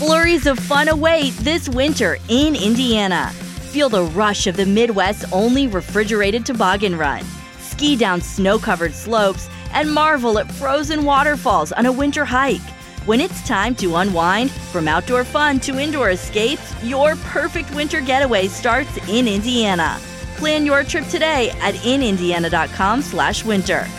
Flurries of fun await this winter in Indiana. Feel the rush of the Midwest's only refrigerated toboggan run. Ski down snow-covered slopes and marvel at frozen waterfalls on a winter hike. When it's time to unwind, from outdoor fun to indoor escapes, your perfect winter getaway starts in Indiana. Plan your trip today at inindiana.com/winter.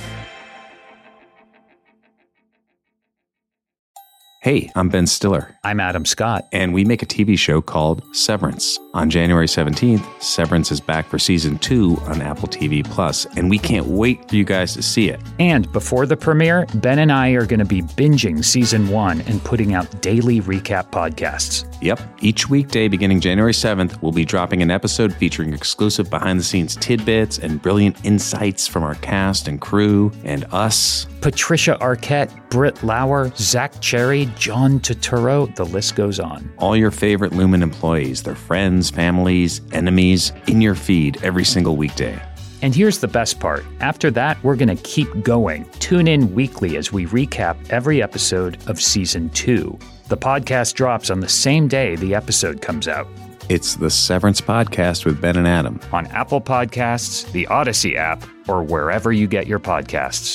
Hey, I'm Ben Stiller. I'm Adam Scott. And we make a TV show called Severance. On January 17th, Severance is back for season 2 on Apple TV+, and we can't wait for you guys to see it. And before the premiere, Ben and I are going to be binging season 1 and putting out daily recap podcasts. Yep. Each weekday beginning January 7th, we'll be dropping an episode featuring exclusive behind-the-scenes tidbits and brilliant insights from our cast and crew and us. Patricia Arquette, Britt Lauer, Zach Cherry, John Turturro, the list goes on. All your favorite Lumen employees, their friends, families, enemies, in your feed every single weekday. And here's the best part. After that, we're going to keep going. Tune in weekly as we recap every episode of Season 2. The podcast drops on the same day the episode comes out. It's the Severance Podcast with Ben and Adam. On Apple Podcasts, the Odyssey app, or wherever you get your podcasts.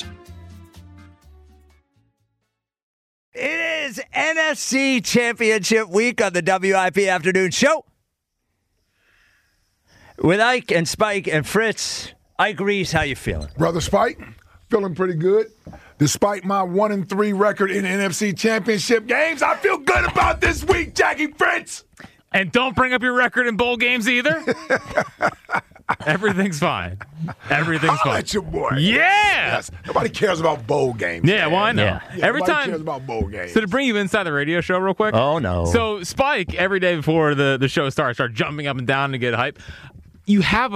It is NFC Championship week on the WIP Afternoon Show. With Ike and Spike and Fritz. Ike Reese, how you feeling? Brother Spike, feeling pretty good. Despite my 1-3 record in NFC Championship games, I feel good about this week, Jackie Fritz. And don't bring up your record in bowl games either. Everything's fine. Everything's fine. At your boy. Yeah. Yes. Nobody cares about bowl games. Yeah, well, I know. Yeah. Every nobody time. cares about bowl games. So to bring you inside the radio show real quick. Oh, no. So Spike, every day before the show starts, start jumping up and down to get hype. You have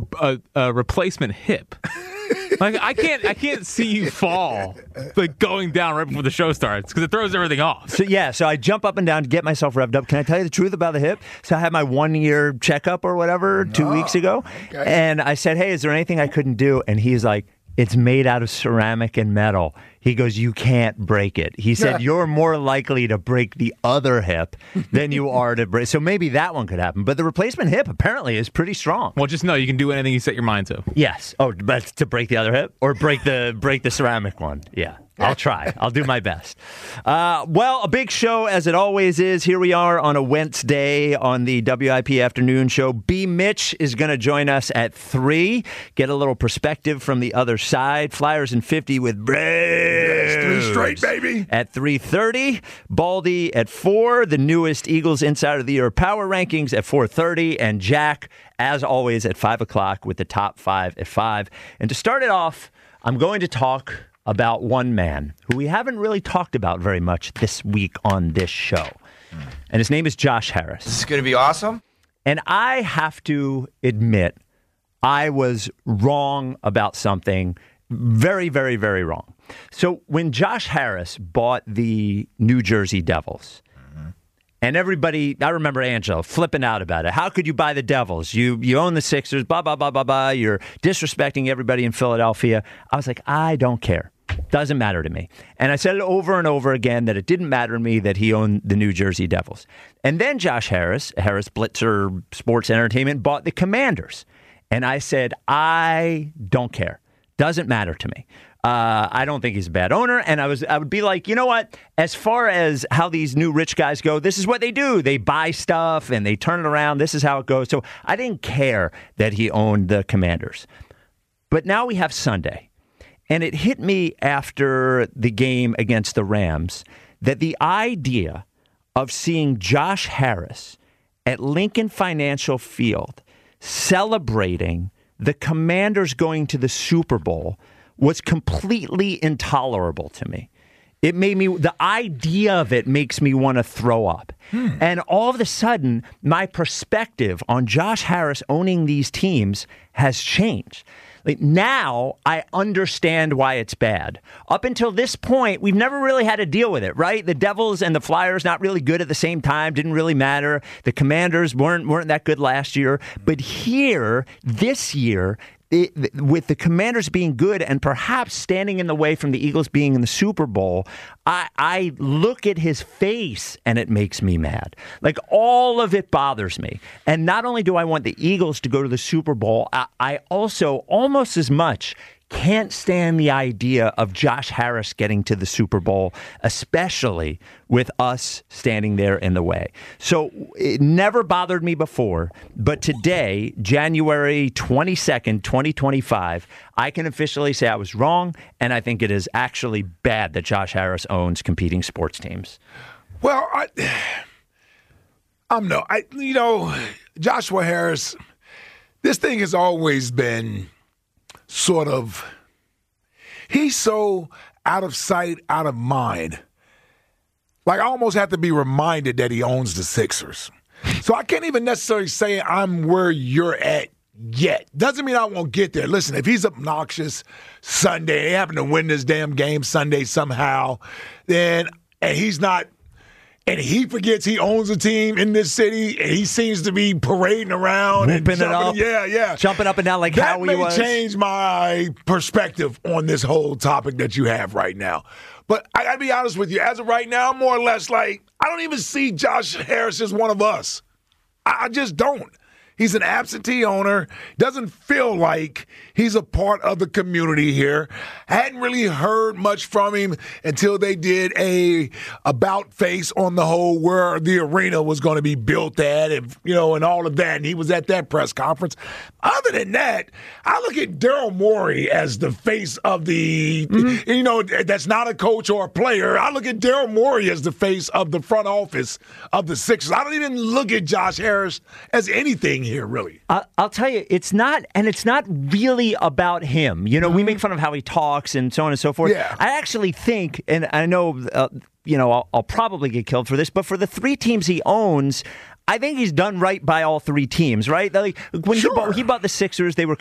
a replacement hip. Like I can't see you fall like going down right before the show starts because it throws everything off. So I jump up and down to get myself revved up. Can I tell you the truth about the hip? So I had my 1-year checkup or whatever 2 weeks ago, okay. And I said, "Hey, is there anything I couldn't do?" And he's like, "It's made out of ceramic and metal." He goes, "You can't break it." He said, "You're more likely to break the other hip than you are to break." So maybe that one could happen. But the replacement hip apparently is pretty strong. Well, just know you can do anything you set your mind to. Yes. Oh, but to break the other hip or break the ceramic one. Yeah. I'll try. I'll do my best. Well, a big show as it always is. Here we are on a Wednesday on the WIP Afternoon Show. B. Mitch is going to join us at 3. Get a little perspective from the other side. Flyers in 50 with Braves. Yes, 3 straight, baby. At 3:30. Baldy at 4. The newest Eagles Insider of the Year Power Rankings at 4:30. And Jack, as always, at 5 o'clock with the top 5 at 5. And to start it off, I'm going to talk about one man who we haven't really talked about very much this week on this show. And his name is Josh Harris. This is going to be awesome. And I have to admit, I was wrong about something. Very, very, very wrong. So when Josh Harris bought the New Jersey Devils, and everybody, I remember Angelo flipping out about it. How could you buy the Devils? You own the Sixers, blah, blah, blah, blah, blah. You're disrespecting everybody in Philadelphia. I was like, I don't care. Doesn't matter to me. And I said it over and over again that it didn't matter to me that he owned the New Jersey Devils. And then Josh Harris Blitzer Sports Entertainment, bought the Commanders. And I said, I don't care. Doesn't matter to me. I don't think he's a bad owner. And I would be like, you know what? As far as how these new rich guys go, this is what they do. They buy stuff and they turn it around. This is how it goes. So I didn't care that he owned the Commanders. But now we have Sunday. And it hit me after the game against the Rams that the idea of seeing Josh Harris at Lincoln Financial Field celebrating the Commanders going to the Super Bowl was completely intolerable to me. It made me, the idea of it makes me want to throw up. And all of a sudden, my perspective on Josh Harris owning these teams has changed. Like, now I understand why it's bad. Up until this point, we've never really had to deal with it, right? The Devils and the Flyers not really good at the same time, didn't really matter. The Commanders weren't that good last year. But here, this year, with the Commanders being good and perhaps standing in the way from the Eagles being in the Super Bowl, I look at his face and it makes me mad. Like, all of it bothers me. And not only do I want the Eagles to go to the Super Bowl, I also, almost as much, can't stand the idea of Josh Harris getting to the Super Bowl, especially with us standing there in the way. So it never bothered me before, but today, January 22nd, 2025, I can officially say I was wrong, and I think it is actually bad that Josh Harris owns competing sports teams. Well, Joshua Harris, this thing has always been sort of, he's so out of sight, out of mind. Like, I almost have to be reminded that he owns the Sixers. So I can't even necessarily say I'm where you're at yet. Doesn't mean I won't get there. Listen, if he's obnoxious Sunday, they happen to win this damn game Sunday somehow, and he's not, and he forgets he owns a team in this city, and he seems to be parading around Whooping and jumping, it up. Jumping up and down like that Howie was. That may change my perspective on this whole topic that you have right now. But I got to be honest with you. As of right now, I'm more or less like, I don't even see Josh Harris as one of us. I just don't. He's an absentee owner. Doesn't feel like he's a part of the community here. Hadn't really heard much from him until they did a about face on the whole where the arena was going to be built at, and and all of that. And he was at that press conference. Other than that, I look at Daryl Morey as the face of the, that's not a coach or a player. I look at Daryl Morey as the face of the front office of the Sixers. I don't even look at Josh Harris as anything here, really. I'll tell you, it's not really about him. We make fun of how he talks and so on and so forth. Yeah. I actually think, and I know, I'll probably get killed for this, but for the three teams he owns, I think he's done right by all three teams, right? Like, when he bought the Sixers, they were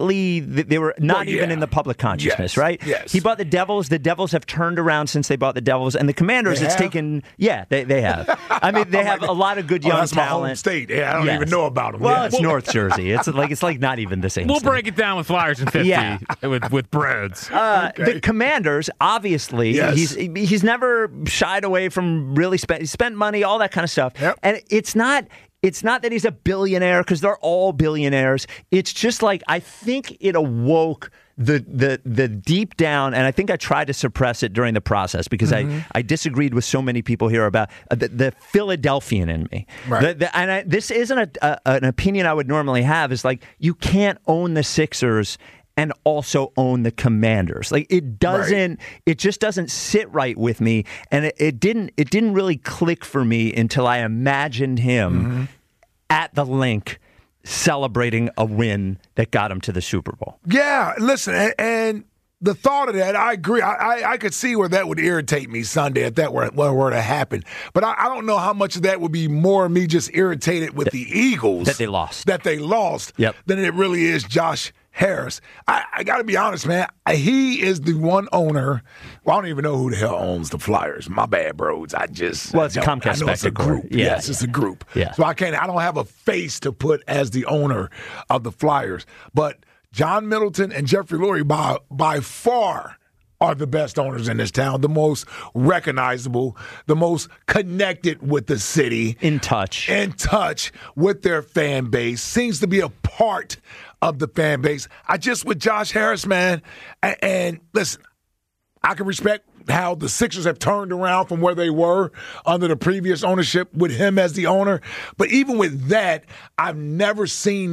not even in the public consciousness, right? Yes. He bought the Devils. The Devils have turned around since they bought the Devils, and the Commanders, they have. I mean, they have a lot of good young that's talent. my home state. Yeah, I don't even know about them. Well, it's North Jersey. It's like not even the same. We'll state. break it down with Flyers and 50 with Broads. The Commanders, obviously, he's never shied away from really spent money, all that kind of stuff. Yep. And it's not that he's a billionaire, because they're all billionaires. It's just like, I think it awoke the deep down, and I think I tried to suppress it during the process because I disagreed with so many people here about the Philadelphian in me. Right. This isn't an opinion I would normally have. Is like, you can't own the Sixers and also own the Commanders. Like, it doesn't. Right. It just doesn't sit right with me, and it didn't really click for me until I imagined him at the Link celebrating a win that got him to the Super Bowl. Yeah, listen, and the thought of that, I agree. I could see where that would irritate me Sunday if that were to happen. But I don't know how much of that would be more me just irritated with the Eagles that they lost, yep, than it really is Josh Harris. I got to be honest, man. He is the one owner. Well, I don't even know who the hell owns the Flyers. My bad, bros. It's Comcast. It's a group. Yes, it's a group. Yeah. So I don't have a face to put as the owner of the Flyers. But John Middleton and Jeffrey Lurie by far are the best owners in this town, the most recognizable, the most connected with the city. In touch with their fan base, seems to be a part of the fan base. With Josh Harris, man, and listen, I can respect how the Sixers have turned around from where they were under the previous ownership with him as the owner. But even with that, I've never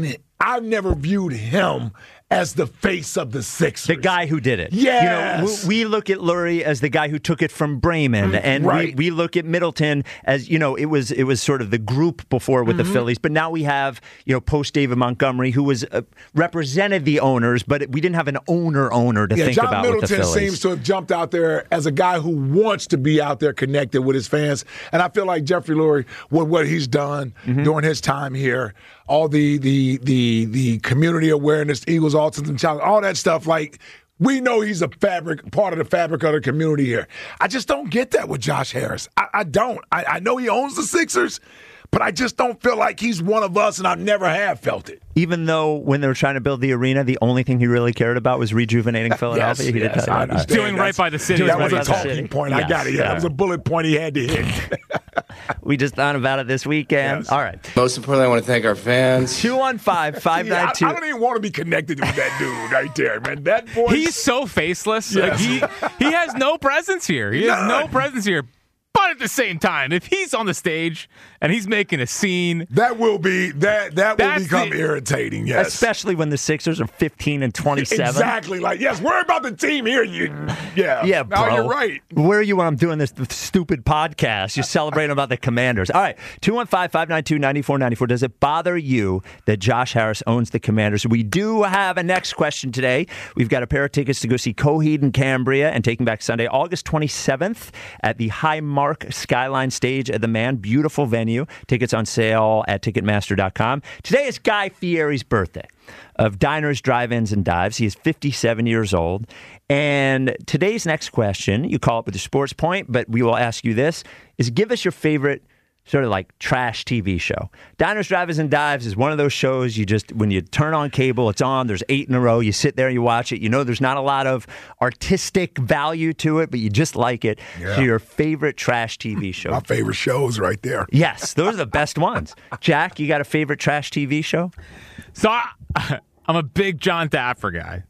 viewed him as the face of the Sixers. The guy who did it. Yes. We look at Lurie as the guy who took it from Bremen, and we look at Middleton as, it was sort of the group before with the Phillies, but now we have, post David Montgomery, who was represented the owners, but we didn't have an owner to think John about Middleton with the Phillies. Seems to have jumped out there as a guy who wants to be out there connected with his fans, and I feel like Jeffrey Lurie, what he's done during his time here, all the community awareness, Eagles Autism Challenge, all that stuff, like, we know he's part of the fabric of the community here. I just don't get that with Josh Harris. I don't. I know he owns the Sixers, but I just don't feel like he's one of us, and I never have felt it. Even though when they were trying to build the arena, the only thing he really cared about was rejuvenating Philadelphia. He yes, did I understand. Doing right by the city. That was a right by the talking city. point. I Yes, got it. Yeah, yeah. that was a bullet point he had to hit. We just thought about it this weekend. Yes. All right. Most importantly, I want to thank our fans. 215-592. I don't even want to be connected with that dude right there, man. That voice. He's so faceless. Yes. Like he has no presence here. He has no None. presence here. But at the same time, if he's on the stage and he's making a scene, that will be that will That's become the- irritating. Yes, Especially when the Sixers are 15-27. exactly. Like, yes, worry about the team here. Yeah, Yeah, bro. No, you're right. Where are you when I'm doing this stupid podcast? You're celebrating about the Commanders. All right, 215-592-9494. Does it bother you that Josh Harris owns the Commanders? We do have a next question today. We've got a pair of tickets to go see Coheed and Cambria and Taking Back Sunday, August 27th at the Highmark Skyline Stage at the Man. Beautiful venue. Tickets on sale at Ticketmaster.com. Today is Guy Fieri's birthday of Diners, Drive-Ins, and Dives. He is 57 years old. And today's next question, you call it with your sports point, but we will ask you this, is give us your favorite sort of like trash TV show. Diners, Drive-Ins, and Dives is one of those shows you just, when you turn on cable, it's on, there's 8 in a row, you sit there, you watch it, you know there's not a lot of artistic value to it, but you just like it. Yeah. So your favorite trash TV show. My favorite shows right there. Yes, those are the best ones. Jack, you got a favorite trash TV show? so I'm a big John Taffer guy.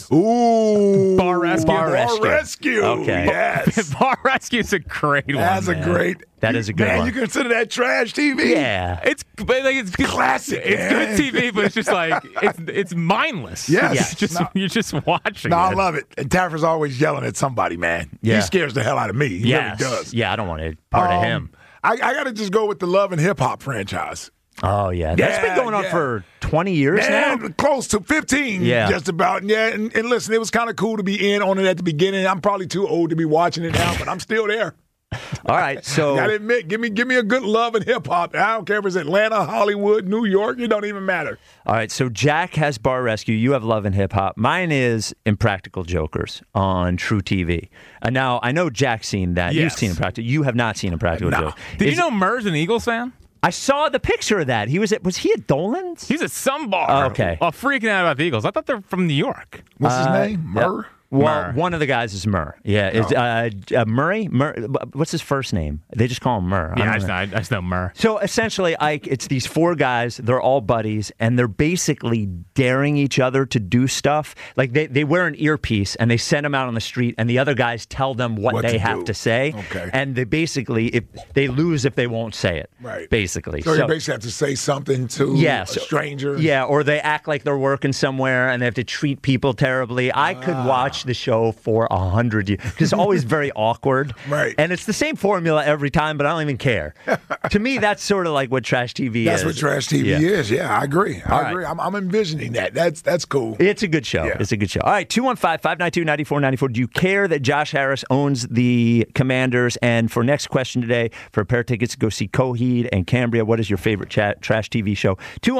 Ooh, Bar Rescue. Bar Rescue. Rescue. Okay. Yes. Bar Rescue is a great one. That's a man. great. That is a good man, one. you consider that trash TV? Yeah. It's good. Classic, It's man. good TV, but it's just like it's mindless. Yes. It's just No. you're just watching. No, I it. love it. And Taffer's always yelling at somebody, man. Yeah. He scares the hell out of me. He Yes. really does. Yeah, I don't want to part of him. I got to just go with the Love and Hip Hop franchise. Oh, yeah. That's been Yeah, going on yeah. for 20 years now. Man, close to 15, Yeah. just about. Yeah, and listen, it was kind of cool to be in on it at the beginning. I'm probably too old to be watching it now, but I'm still there. All right, so Gotta admit, give me a good Love and Hip Hop. I don't care if it's Atlanta, Hollywood, New York. It don't even matter. all right, so Jack has Bar Rescue. You have Love and Hip Hop. Mine is Impractical Jokers on True TV. And now I know Jack's seen that. You've Yes. seen Impractical. You have not seen Impractical No. Jokers. Did you know Murr's an Eagles fan? I saw the picture of that. Was he at Dolan's? He's at some bar. Oh, okay. While freaking out about the Eagles. I thought they're from New York. What's his name? Murr? Well, Murr. one of the guys is Murr. Yeah, it's Murray. What's his first name? They just call him Murr. Yeah, don't know. I just know Murr. So essentially, Ike, it's these 4 guys. They're all buddies, and they're basically daring each other to do stuff. Like they wear an earpiece, and they send them out on the street, and the other guys tell them what What they to have do. to say. Okay. And they basically, if they lose if they won't say it. Right. Basically. So you basically have to say something to Yes. a stranger. Yeah, or they act like they're working somewhere and they have to treat people terribly. I could watch the show for 100 years because it's always very awkward. Right. And it's the same formula every time, but I don't even care. To me, that's sort of like what trash TV That's is. what trash TV Yeah. is. Yeah, I agree. All I right. agree. I'm envisioning that. That's cool. It's a good show. Yeah. It's a good show. All right, 215-592-9494. Do you care that Josh Harris owns the Commanders? And for next question today, for a pair of tickets to go see Coheed and Cambria, what is your favorite trash TV show?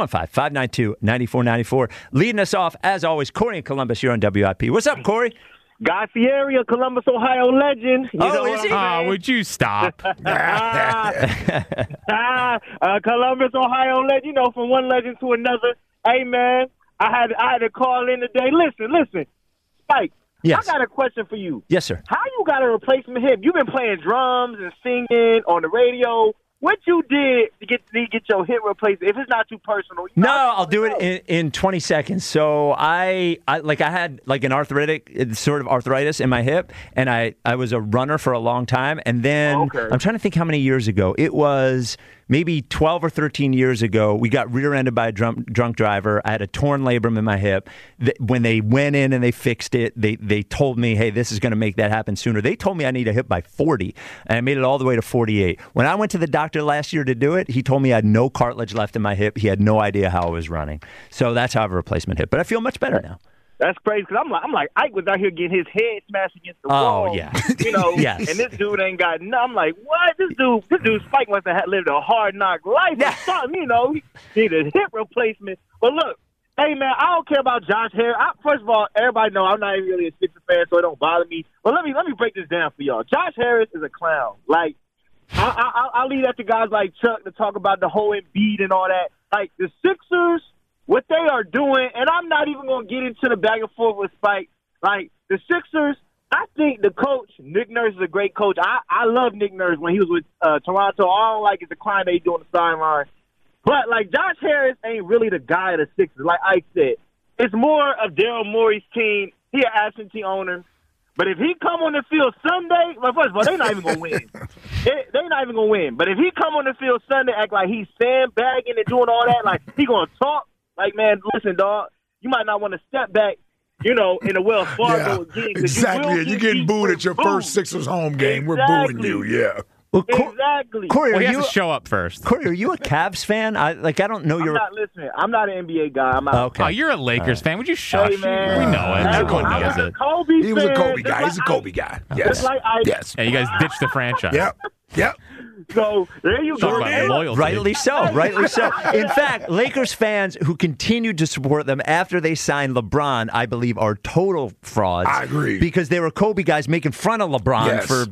215-592-9494. Leading us off, as always, Corey in Columbus. You're on WIP. What's up, Corey? Guy Fieri, a Columbus, Ohio legend. You know is what he? I'm saying? Would you stop? Columbus, Ohio legend. You know, from one legend to another. Hey, man, I had to call in today. Listen, Spike. Yes. I got a question for you. Yes, sir. How you got a replacement hip? You've been playing drums and singing on the radio. What you did to get your hip replaced? If it's not too personal, No, I'll do it in 20 seconds. So I had like an sort of arthritis in my hip, and I was a runner for a long time, and then Okay. I'm trying to think how many years ago. It was maybe 12 or 13 years ago. We got rear-ended by a drunk driver. I had a torn labrum in my hip. When they went in and they fixed it, they told me, hey, this is going to make that happen sooner. They told me I need a hip by 40, and I made it all the way to 48. When I went to the doctor last year to do it, he told me I had no cartilage left in my hip. He had no idea how I was running. So that's how I have a replacement hip. But I feel much better now. That's crazy because I'm like Ike was out here getting his head smashed against the Oh, wall. yeah. You know. Yes. And this dude ain't got nothing. I'm like, what? This dude Spike must have lived a hard knock life or something. You know, he needed a hip replacement. But look, hey man, I don't care about Josh Harris. First of all, everybody know I'm not even really a Sixers fan, so it don't bother me. But let me break this down for y'all. Josh Harris is a clown. Like I'll leave that to guys like Chuck to talk about the whole Embiid and all that. Like, the Sixers, what they are doing, and I'm not even going to get into the back and forth with Spike. Like, the Sixers, I think the coach, Nick Nurse, is a great coach. I love Nick Nurse when he was with Toronto. All I don't like is the climb they do on the sideline. But, like, Josh Harris ain't really the guy of the Sixers. Like Ike said, it's more of Daryl Morey's team. He an absentee owner. But if he come on the field Sunday, well, first of all, they're not even going to win. They're not even going to win. But if he come on the field Sunday, act like he's sandbagging and doing all that, like he going to talk, like, man, listen, dog, you might not want to step back, in the Wells Fargo again. Exactly. You're getting booed at your first Sixers home game. We're booing you, yeah. Well, exactly. Corey, he has to show up first. Corey, are you a Cavs fan? I don't know your. I'm not an NBA guy. I'm out. Okay. Oh, you're a Lakers fan. Would you shush? Hey, man. We know it. Everyone knows it. He was a Kobe guy. He's a Kobe guy. Yes. Yes. Yeah, you guys ditched the franchise. Yep. So there you Talk go. about loyalty. Rightly so. In fact, Lakers fans who continued to support them after they signed LeBron, I believe, are total frauds. I agree. Because they were Kobe guys making fun of LeBron for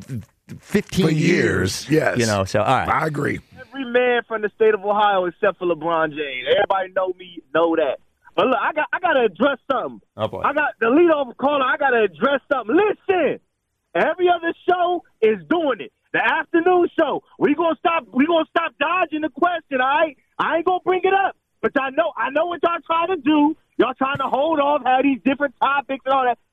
15 years. Yes. So, all right. I agree. Every man from the state of Ohio except for LeBron James. Everybody know that. But look, I got to address something. Oh, boy. I got the leadoff caller. I got to address something. Listen, every other show is doing it. The afternoon show, we gonna stop dodging the question. All right, I ain't gonna bring it up, but I know what y'all trying to do. Y'all trying to hold off, have these different topics and all that.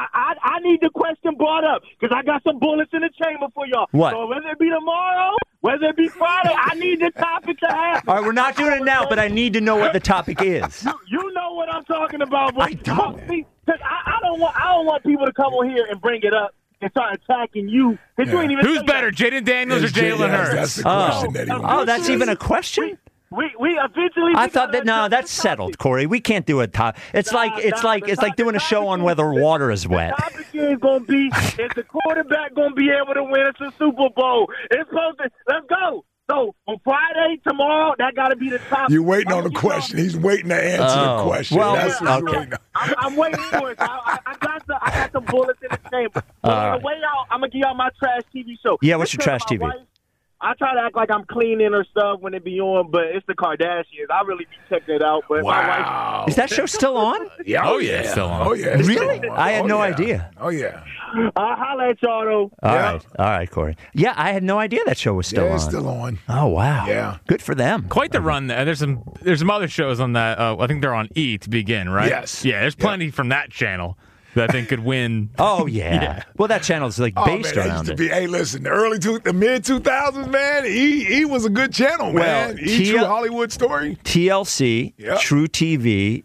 I need the question brought up because I got some bullets in the chamber for y'all. What? So whether it be tomorrow, whether it be Friday, I need the topic to happen. All right, we're not doing it now, but I need to know what the topic is. You know what I'm talking about, but I don't. Because I don't want people to come on here and bring it up and start attacking you. You ain't even Who's better, Jaden Daniels or Jalen Hurts? That's the question that he wants. Oh, that's even a question? We eventually. I thought that that's settled, Corey. We can't do a top. It's like doing a show on whether water is wet. The topic is going to be: is the quarterback going to be able to win us a Super Bowl? It's supposed to. Let's go. So on Friday, tomorrow, that got to be the topic. You're waiting on the question. He's waiting to answer the question. Well, That's okay. I'm waiting for it. I got some bullets in the chamber. On the way out, I'm gonna give y'all my trash TV show. Yeah, what's your trash TV? Wife, I try to act like I'm cleaning her stuff when it be on, but it's the Kardashians. I really be checking it out. But my wife, is that show still on? Yeah. Oh, yeah, it's still on. Oh, yeah. It's Really? still on. I had Oh, no yeah. idea. Oh, yeah. I'll holler at y'all, though. All right, Corey. Yeah, I had no idea that show was still Yeah, on. it's still on. Oh, wow. Yeah. Good for them. Quite the run there. There's some other shows on that. I think they're on E to begin, right? Yes. Yeah, there's plenty from that channel that I think could win. Oh, yeah. Well, that channel's based Man, that used around to it. be. Hey, listen, the mid 2000s, man. He was a good channel, man. True Hollywood Story. TLC, Yep. True TV,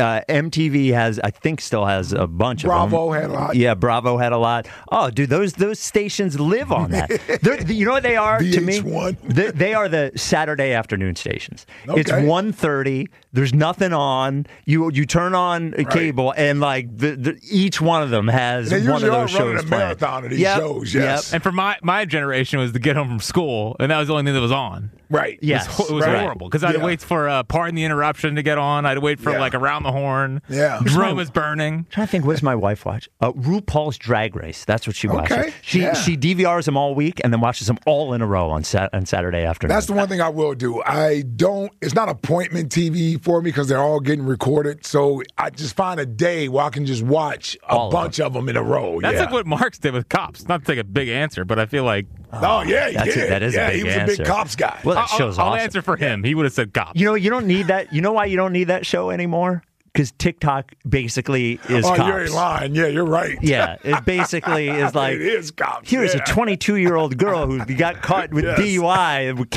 MTV still has a bunch of them. Bravo had a lot. Yeah, Bravo had a lot. Oh, dude, those stations live on that. You know what they are to me? VH1. They are the Saturday afternoon stations. Okay. It's 1:30. There's nothing on. You turn on cable, and like each one of them has They one of usually are those running shows a playing. marathon of these Yep, shows, yes. And for my generation was to get home from school, and that was the only thing that was on. Right. Yes. It was Right. horrible because I had to wait for Pardon the Interruption to get on. I had to wait for Yeah. like Around the Horn. Yeah. Room was burning. I'm trying to think, what does my wife watch? RuPaul's Drag Race. That's what she watches. Okay, She yeah. she DVRs them all week and then watches them all in a row on Saturday afternoon. That's the one thing I will do. It's not appointment TV for me because they're all getting recorded. So I just find a day where I can just watch All a of bunch of them in a row. That's yeah. like what Marks did with Cops. Not to take a big answer, but I feel like Oh, yeah, he did. that is a yeah, big he was answer. a big Cops guy. Well, that show's I'll awesome. answer for him. He would have said Cops. You don't need that. You know why you don't need that show anymore? Because TikTok basically is oh, Cops. you're in line. Yeah, you're right. Yeah, it basically is like, it is Cops. here's yeah. a 22-year-old girl who got caught with Yes. DUI and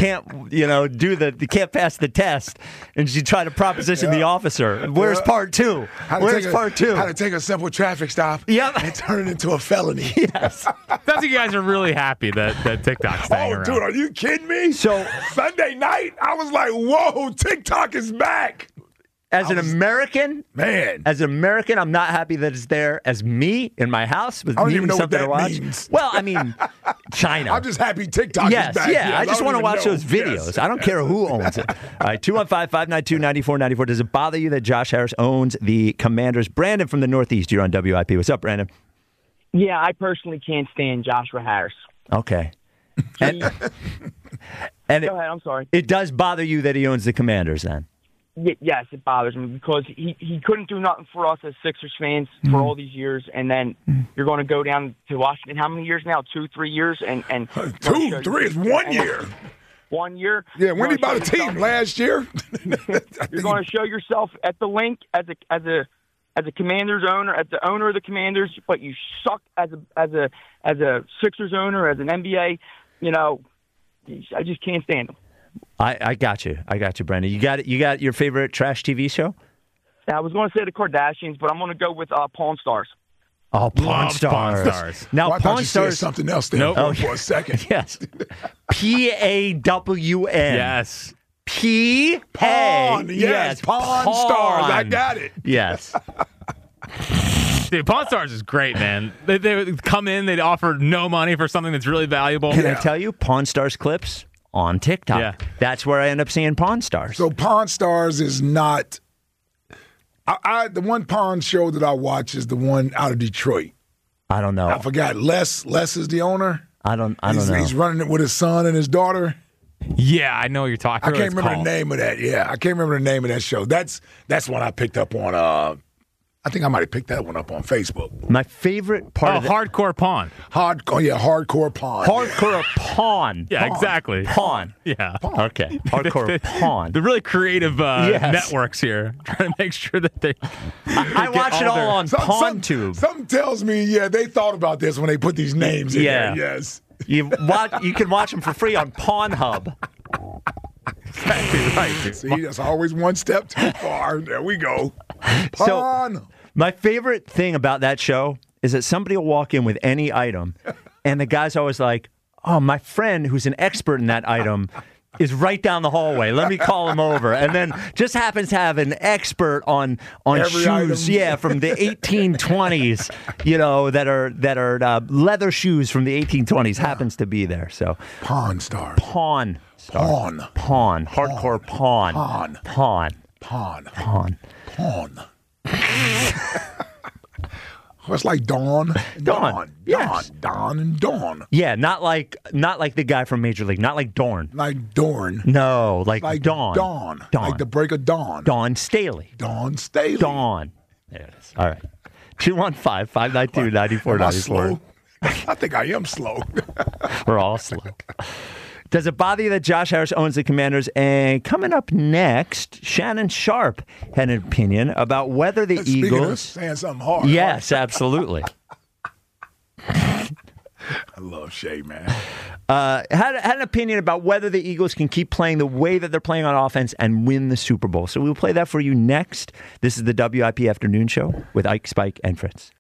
can't pass the test, and she tried to proposition the officer. Where's part two? Where's part two? How to take a simple traffic stop Yep. and turn it into a felony. Yes. Sounds like you guys are really happy that TikTok's staying Oh, around. dude, are you kidding me? So- Sunday night, I was like, whoa, TikTok is back. As an American, Man. I'm not happy that it's there. As me in my house with I don't needing even know what something that to watch. means. Well, I mean, China. I'm just happy TikTok Yes, is back. yeah. Yes, I just want to don't watch even those know. videos. Yes. I don't care who owns it. All right, 215-592-9494. Does it bother you that Josh Harris owns the Commanders? Brandon from the Northeast, you're on WIP. What's up, Brandon? Yeah, I personally can't stand Joshua Harris. Okay. And Go ahead. I'm sorry. it does bother you that he owns the Commanders then? Yes, it bothers me because he couldn't do nothing for us as Sixers fans for all these years, and then you're going to go down to Washington. How many years now? 2-3 years, and 2, 3 is 1 year. 1 year. Yeah, when he bought a team last year. You're going to show yourself at the link as a Commanders owner, as the owner of the Commanders, but you suck as a Sixers owner, as an NBA. You know, I just can't stand them. I got you, Brendan. You got your favorite trash TV show? Yeah, I was going to say the Kardashians, but I'm going to go with Pawn Stars. Oh, Pawn Love Stars. Pawn Stars. Now, I thought Pawn you said Stars. something else there for a second. Yes. PAWN. Yes. P. Pawn. Yes, Pawn Stars. I got it. Yes. Dude, Pawn Stars is great, man. They would come in, they'd offer no money for something that's really valuable. Can I tell you, Pawn Stars clips on TikTok. Yeah. That's where I end up seeing Pawn Stars. So Pawn Stars is not. The one Pawn show that I watch is the one out of Detroit. I don't know. I forgot. Les is the owner. I don't know. He's running it with his son and his daughter. Yeah, I know what you're talking I about. can't remember the name of that. Yeah, I can't remember the name of that show. That's one I picked up on. I think I might have picked that one up on Facebook. My favorite part of Hardcore Pawn. Hardcore Pawn. Hardcore Pawn. Yeah, exactly. Pawn. Yeah. Okay. Hardcore Pawn. The really creative Yes. networks here trying to make sure that they. I watch it all on PawnTube. Something tells me, they thought about this when they put these names in there. Yes. You can watch them for free on Pornhub. Exactly right. See, that's always one step too far. There we go. So, my favorite thing about that show is that somebody will walk in with any item, and the guy's always like, "Oh, my friend who's an expert in that item is right down the hallway. Let me call him over." And then just happens to have an expert on Every shoes, item. from the 1820s, that are leather shoes from the 1820s. Happens to be there. So Pawn Stars. Pawn. Hardcore Pawn. Well, it's like Dawn. Yes. Dawn and Dawn. Yeah, not like the guy from Major League, not like Dorn. Like Dorn. No, like Dawn. Dawn. Like the break of dawn. Dawn Staley. Dawn Staley. Dawn. There it is. All right. 215-592-9494. Am I slow? I think I am slow. We're all slow. Does it bother you that Josh Harris owns the Commanders? And coming up next, Shannon Sharp had an opinion about whether the Speaking Eagles. of saying something hard. Yes, absolutely. I love Shay, man. Had an opinion about whether the Eagles can keep playing the way that they're playing on offense and win the Super Bowl. So we'll play that for you next. This is the WIP Afternoon Show with Ike, Spike, and Fritz.